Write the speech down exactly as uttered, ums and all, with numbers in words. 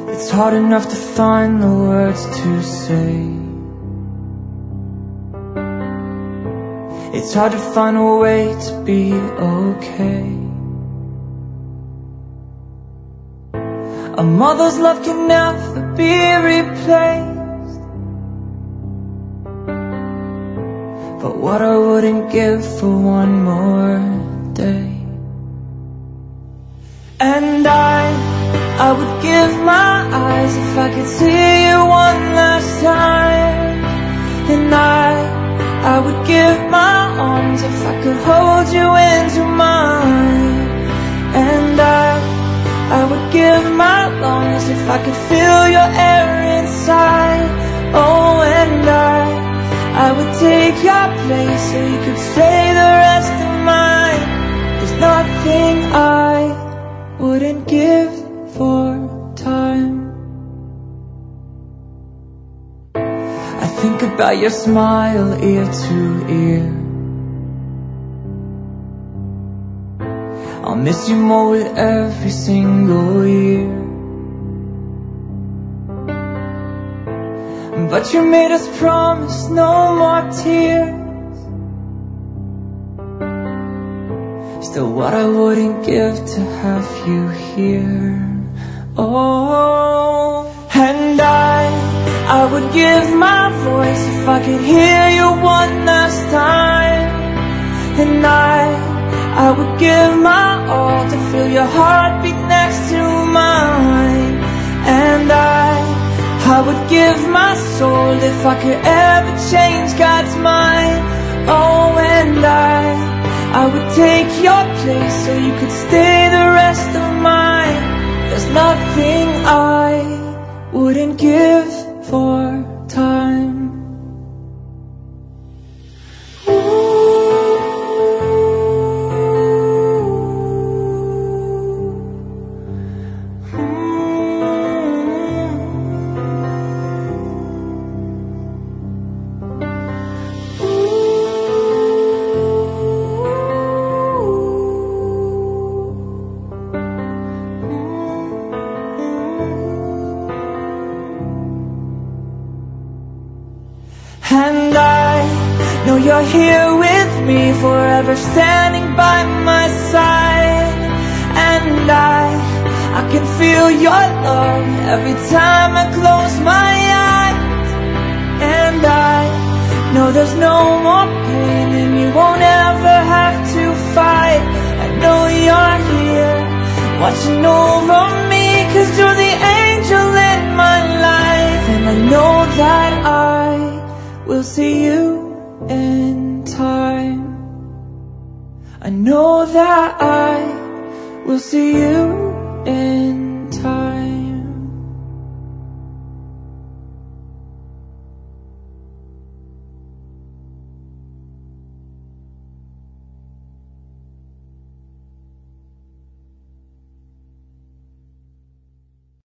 It's hard enough to find the words to say. It's hard to find a way to be okay. A mother's love can never be replaced, but what I wouldn't give for one more day. And I, I would give my eyes if I could see you one last time. And I, I would give my arms if I could hold you into mine. And I, I would give my lungs if I could feel your air inside. Oh, and I, I would take your place so you could stay the rest of mine. There's nothing I wouldn't give for time. I think about your smile ear to ear. I'll miss you more with every single year. But you made us promise no more tears. Still, what I wouldn't give to have you here. Oh, and I, I would give my voice if I could hear you one last time. And I, I would give my all to feel your heartbeat next to mine. And I, I would give my soul if I could ever change God's mind. Oh, and I, I would take your place so you could stay the rest of mine. There's nothing I wouldn't give for time. And I know you're here with me, forever standing by my side. And I, I can feel your love every time I close my eyes. And I know there's no more pain and you won't ever have to fight. I know you're here watching over me, 'cause you're the angel in my life. And I know that I we'll see you in time. I know that I will see you in